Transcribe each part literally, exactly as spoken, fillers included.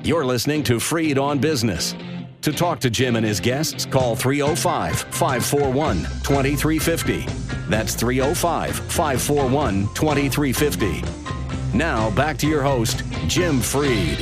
You're listening to Freed on Business. To talk to Jim and his guests, call three oh five, five four one, two three five oh. That's three oh five, five four one, two three five oh. Now, back to your host, Jim Freed.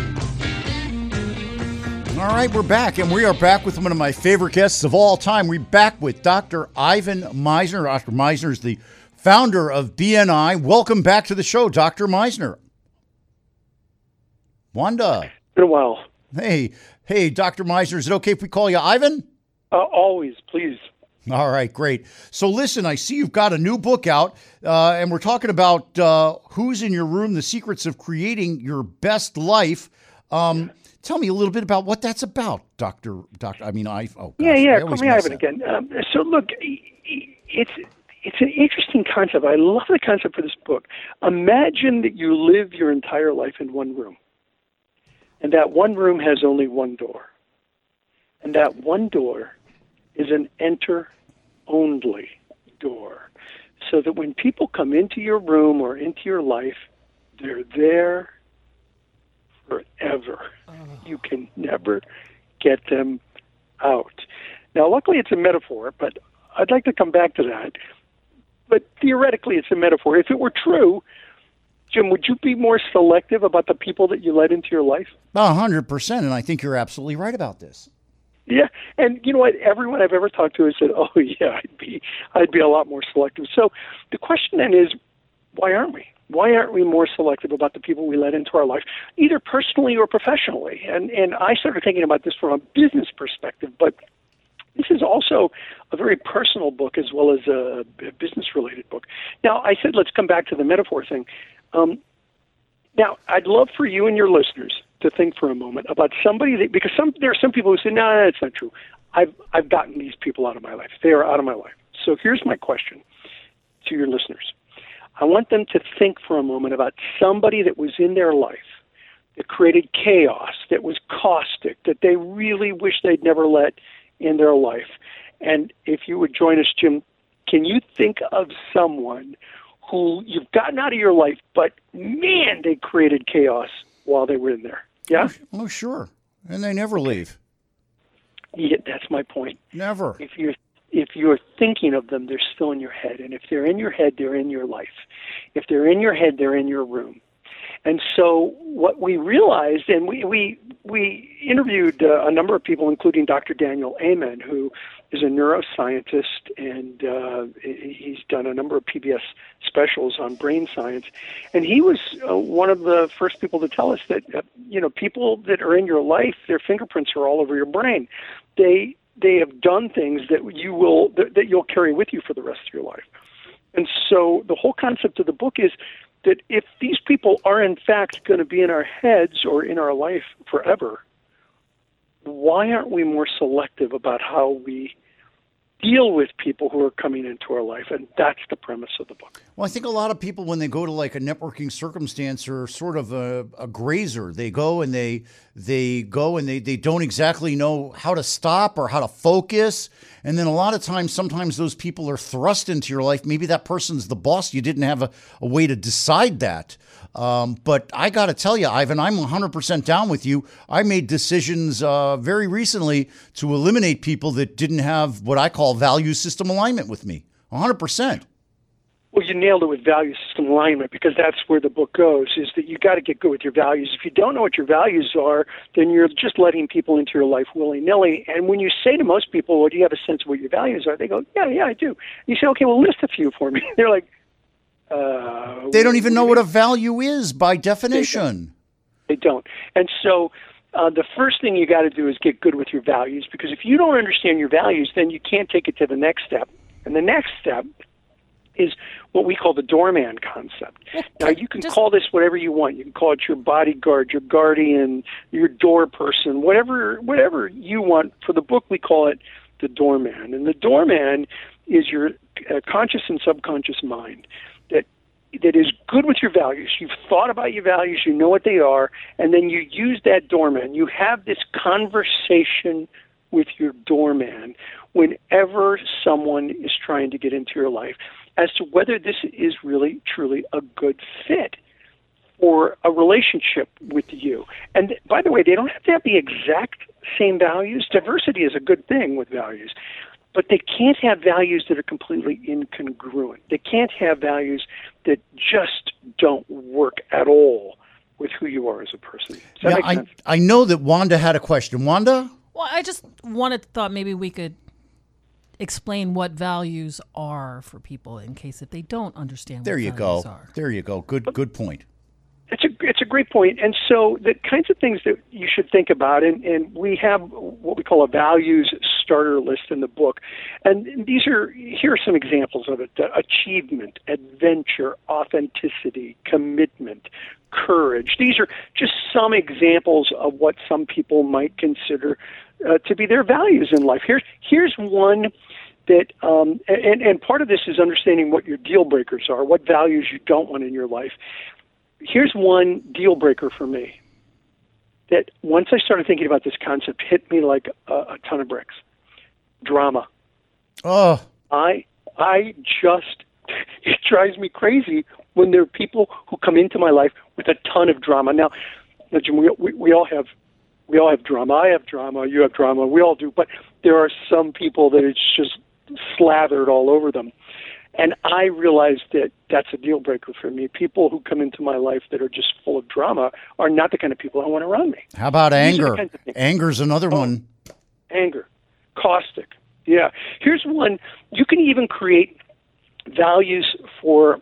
All right, we're back, and we are back with one of my favorite guests of all time. We're back with Doctor Ivan Misner. Doctor Misner is the founder of B N I. Welcome back to the show, Doctor Misner. Wanda. Been a while. Hey, hey, Doctor Misner, is it okay if we call you Ivan? Uh, always, please. All right, great. So listen, I see you've got a new book out, uh, and we're talking about uh, Who's in Your Room, The Secrets of Creating Your Best Life. Um, tell me a little bit about what that's about, Doctor Doctor I mean, I, oh, gosh, yeah, yeah, I call me Ivan again. Um, so look, it's, it's an interesting concept. I love the concept for this book. Imagine that you live your entire life in one room. And that one room has only one door. And that one door is an enter-only door. So that when people come into your room or into your life, they're there forever. Oh. You can never get them out. Now, luckily it's a metaphor, but I'd like to come back to that. But theoretically it's a metaphor. If it were true, Jim, would you be more selective about the people that you let into your life? A hundred percent, and I think you're absolutely right about this. Yeah, and you know what? Everyone I've ever talked to has said, "Oh, yeah, I'd be, I'd be a lot more selective." So the question then is, why aren't we? Why aren't we more selective about the people we let into our life, either personally or professionally? And and I started thinking about this from a business perspective, but this is also a very personal book as well as a business-related book. Now, I said let's come back to the metaphor thing. Um, now, I'd love for you and your listeners to think for a moment about somebody that, because some there are some people who say, no, no, it's not true. I've I've gotten these people out of my life. They are out of my life. So here's my question to your listeners. I want them to think for a moment about somebody that was in their life that created chaos, that was caustic, that they really wish they'd never let in their life. And if you would join us, Jim, can you think of someone who you've gotten out of your life, but man, they created chaos while they were in there? Yeah? Oh, sure. And they never leave. Yeah, that's my point. Never. If you're if you're thinking of them, they're still in your head. And if they're in your head, they're in your life. If they're in your head, they're in your room. And so what we realized, and we we, we interviewed uh, a number of people, including Doctor Daniel Amen, who is a neuroscientist, and uh, he's done a number of P B S specials on brain science. And he was uh, one of the first people to tell us that, uh, you know, people that are in your life, their fingerprints are all over your brain. They they have done things that you will that, that you'll carry with you for the rest of your life. And so the whole concept of the book is that if these people are in fact going to be in our heads or in our life forever, why aren't we more selective about how we deal with people who are coming into our life? And that's the premise of the book. Well, I think a lot of people, when they go to like a networking circumstance, are sort of a, a grazer. They go and they they go and they, they don't exactly know how to stop or how to focus. And then a lot of times, sometimes those people are thrust into your life. Maybe that person's the boss. You didn't have a, a way to decide that. Um, but I got to tell you, Ivan, I'm one hundred percent down with you. I made decisions uh, very recently to eliminate people that didn't have what I call value system alignment with me. one hundred percent. Well, you nailed it with value system alignment, because that's where the book goes, is that you got to get good with your values. If you don't know what your values are, then you're just letting people into your life willy-nilly. And when you say to most people, well, do you have a sense of what your values are? They go, yeah, yeah, I do. You say, okay, well, list a few for me. They're like, uh... They don't even know what a value is by definition. They don't. They don't. And so uh, the first thing you got to do is get good with your values, because if you don't understand your values, then you can't take it to the next step. And the next step is what we call the doorman concept. Well, now, you can just, call this whatever you want. You can call it your bodyguard, your guardian, your door person, whatever whatever you want. For the book, we call it the doorman. And the doorman is your uh, conscious and subconscious mind that that is good with your values. You've thought about your values, you know what they are, and then you use that doorman. You have this conversation with your doorman whenever someone is trying to get into your life as to whether this is really, truly a good fit for a relationship with you. And by the way, they don't have to have the exact same values. Diversity is a good thing with values, but they can't have values that are completely incongruent. They can't have values that just don't work at all with who you are as a person. Does that Yeah, make I, sense? I know that Wanda had a question. Wanda? Well, I just wanted thought maybe we could explain what values are for people in case if they don't understand There what you values go. are. There you go. Good good point. It's a it's a great point. And so the kinds of things that you should think about, and, and we have what we call a values starter list in the book. And these are here are some examples of it: uh, achievement, adventure, authenticity, commitment, courage. These are just some examples of what some people might consider uh, to be their values in life. Here's here's one that, um, and and part of this is understanding what your deal breakers are, what values you don't want in your life. Here's one deal breaker for me that once I started thinking about this concept, hit me like a, a ton of bricks. Drama. Oh, I I just it drives me crazy when there are people who come into my life with a ton of drama. Now, now Jim, we, we we all have we all have drama. I have drama. You have drama. We all do. But there are some people that it's just slathered all over them. And I realized that that's a deal breaker for me. People who come into my life that are just full of drama are not the kind of people I want around me. how about These are the anger? kinds of things. Anger's another Oh. one. Anger, caustic. Yeah. Here's one. You can even create values for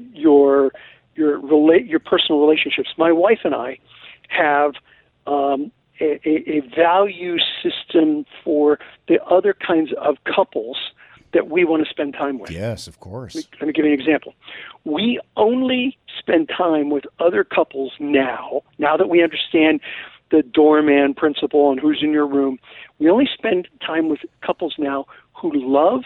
your your relate your personal relationships. My wife and I have um, a, a, a value system for the other kinds of couples that we want to spend time with. Yes, of course. Let me give you an example. We only spend time with other couples now, now that we understand the doorman principle and who's in your room. We only spend time with couples now who love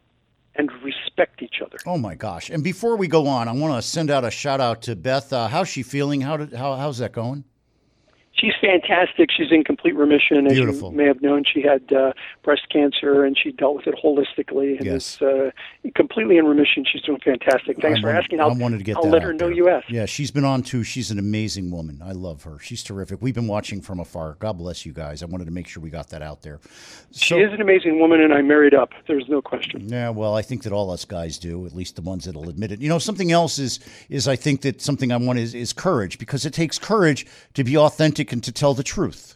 and respect each other. Oh my gosh! And before we go on, I want to send out a shout out to Beth. Uh, how's she feeling? How did how how's that going? She's fantastic. She's in complete remission. As Beautiful. you may have known, she had uh, breast cancer, and she dealt with it holistically. And Yes. is uh, completely in remission. She's doing fantastic. Thanks I for wanted- asking. I'll, I wanted to get I'll that let her out know there. you asked. Yeah, she's been on too. She's an amazing woman. I love her. She's terrific. We've been watching from afar. God bless you guys. I wanted to make sure we got that out there. She is an amazing woman, and I married up. There's no question. Yeah, well, I think that all us guys do, at least the ones that'll admit it. You know, something else is is I think that something I want is, is courage, because it takes courage to be authentic and to tell the truth.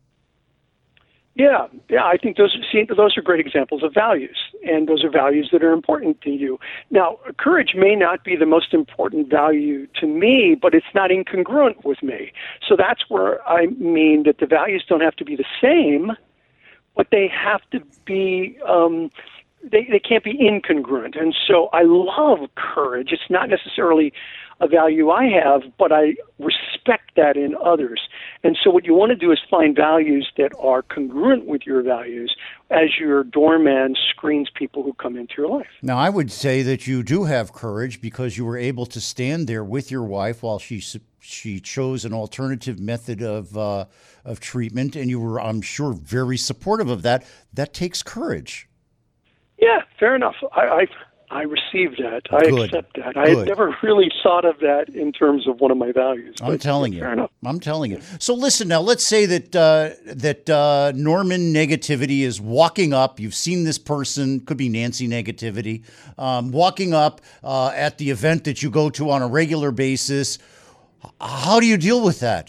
Yeah, yeah, I think those see, those are great examples of values, and those are values that are important to you. Now, courage may not be the most important value to me, but it's not incongruent with me. So that's where I mean that the values don't have to be the same, but they have to be. Um, they they can't be incongruent. And so I love courage. It's not necessarily a value I have, but I respect that in others. And so what you want to do is find values that are congruent with your values as your doorman screens people who come into your life. Now, I would say that you do have courage because you were able to stand there with your wife while she she chose an alternative method of uh, of treatment, and you were, I'm sure, very supportive of that. That takes courage. Yeah, fair enough. I I, I received that. I Good. accept that. I Good. had never really thought of that in terms of one of my values. I'm but telling fair you. enough. I'm telling you. So listen now. Let's say that uh, that uh, Norman negativity is walking up. You've seen this person. Could be Nancy negativity. Um, walking up uh, at the event that you go to on a regular basis. How do you deal with that?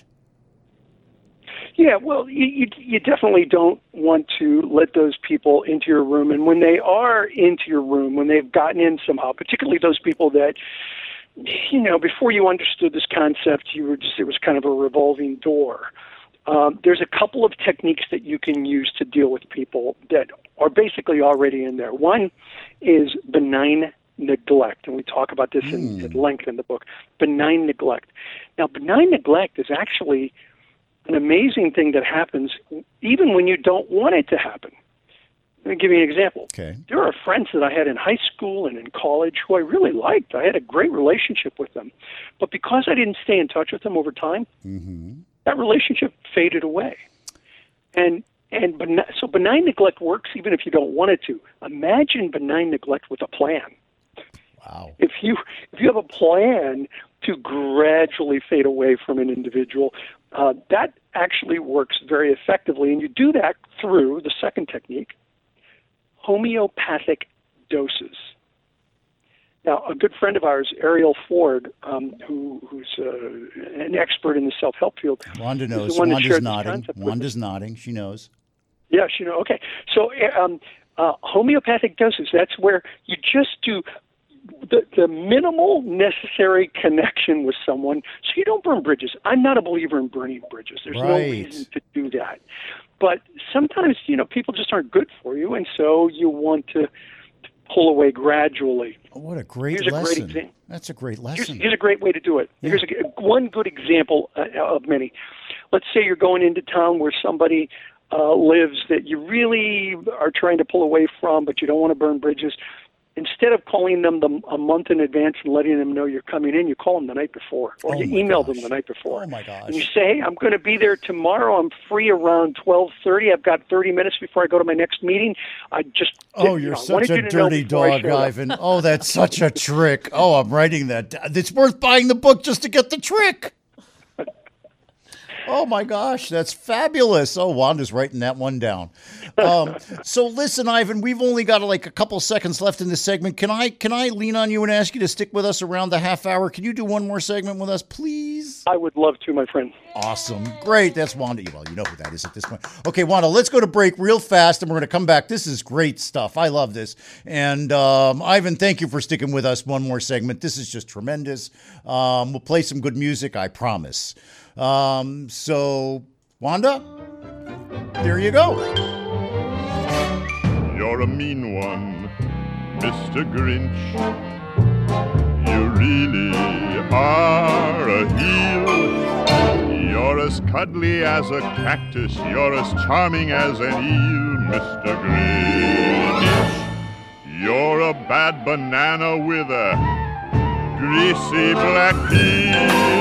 Yeah, well, you, you you definitely don't want to let those people into your room. And when they are into your room, when they've gotten in somehow, particularly those people that, you know, before you understood this concept, you were just, it was kind of a revolving door. Um, there's a couple of techniques that you can use to deal with people that are basically already in there. One is benign neglect, and we talk about this in, at length in the book. Benign neglect. Now, benign neglect is actually an amazing thing that happens even when you don't want it to happen. Let me give you an example. Okay. There are friends that I had in high school and in college who I really liked. I had a great relationship with them. But because I didn't stay in touch with them over time, Mm-hmm. that relationship faded away. And and beni- so benign neglect works even if you don't want it to. Imagine benign neglect with a plan. Wow. If you if you have a plan to gradually fade away from an individual. Uh, that actually works very effectively, and you do that through the second technique, homeopathic doses. Now, a good friend of ours, Ariel Ford, um, who, who's uh, an expert in the self-help field. Wanda knows. Wanda's nodding. Wanda's nodding. She knows. Yeah, she knows. Okay. So um, uh, homeopathic doses, that's where you just do the, the minimal necessary connection with someone so you don't burn bridges. I'm not a believer in burning bridges. There's right. no reason to do that. But sometimes, you know, people just aren't good for you, and so you want to pull away gradually. Oh, what a great here's lesson. A great example. That's a great lesson. Here's, here's a great way to do it. Yeah. Here's a, one good example uh, of many. Let's say you're going into town where somebody uh, lives that you really are trying to pull away from, but you don't want to burn bridges. Instead of calling them the, a month in advance and letting them know you're coming in, you call them the night before, or oh you email gosh. them the night before. Oh, my gosh. And you say, hey, I'm going to be there tomorrow. I'm free around twelve thirty. I've got thirty minutes before I go to my next meeting. I just Oh, you you're know, such wanted a you to know dirty before I dog, showed up. Ivan. Oh, that's such a trick. Oh, I'm writing that down. It's worth buying the book just to get the trick. Oh, my gosh, that's fabulous. Oh, Wanda's writing that one down. Um, so listen, Ivan, we've only got like a couple seconds left in this segment. Can I can I lean on you and ask you to stick with us around the half hour? Can you do one more segment with us, please? I would love to, my friend. Awesome. Great. That's Wanda. Well, you know who that is at this point. Okay, Wanda, let's go to break real fast, and we're going to come back. This is great stuff. I love this. And um, Ivan, thank you for sticking with us one more segment. This is just tremendous. Um, we'll play some good music, I promise. Um, so, Wanda, there you go. You're a mean one, Mister Grinch. You really are a heel. You're as cuddly as a cactus. You're as charming as an eel, Mister Grinch. You're a bad banana with a greasy black peel.